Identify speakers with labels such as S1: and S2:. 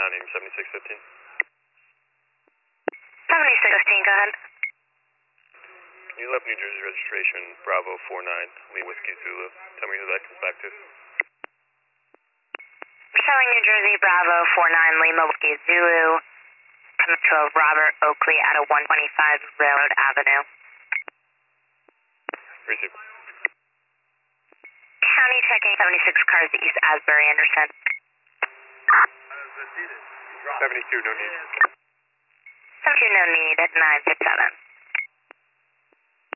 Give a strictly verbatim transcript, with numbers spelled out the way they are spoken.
S1: County, seventy-six fifteen.
S2: seventy-six fifteen, go ahead.
S1: You left New Jersey registration, Bravo four nine, Lee Whiskey Zulu. Tell me who that comes back to.
S2: Showing New Jersey, Bravo four nine, Lima Whiskey Zulu. Coming to a Robert Oakley at a one twenty-five Railroad Avenue.
S1: Receive.
S2: County checking seventy-six cars to East Asbury, Anderson.
S1: seventy-two, no need.
S2: seventy-two, no need at nine fifty-seven.